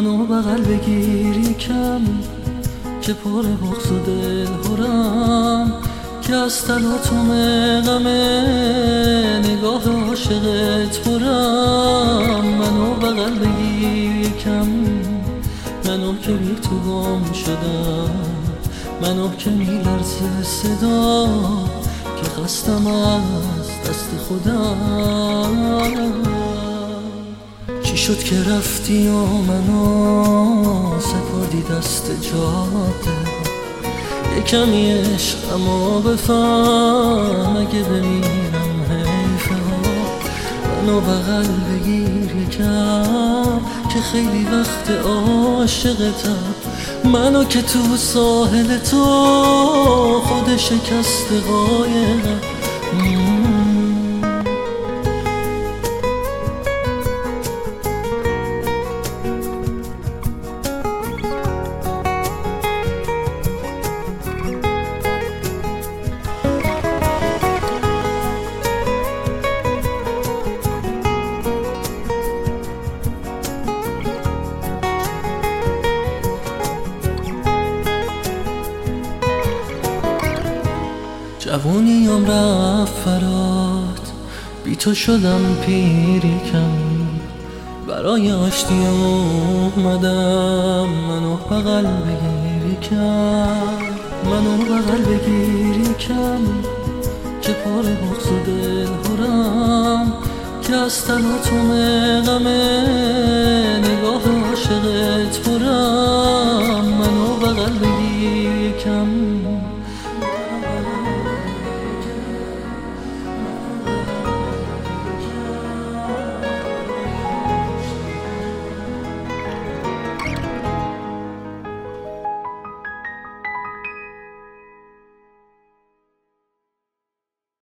منو بغل بگیر یکم که پر بغض و دل هرم، که از تلاطم غم نگاه عاشقت پرم. منو بغل بگیر یکم، منو که بی تو گم شدم، منو که میلرزه صدا که خستم از دست خودم. چی شد که رفتی و منو سپردی دست جاده؟ یکمی عشقمو بفهم، اگه بمیرم حیفه ها. منو بغل بگیر یکم که خیلی وقت عاشقتم، منو که تو ساحل تو خود شکست قایقم. جوونیم رفت فرات، بی تو شدم پیری کم، برای آشتی اومدم. منو بغل بگیر یکم، منو بغل بگیر یکم که پر بغض و دل هرم، که از تلاطم غم نگاه عاشقت پرم. منو بغل بگیر یکم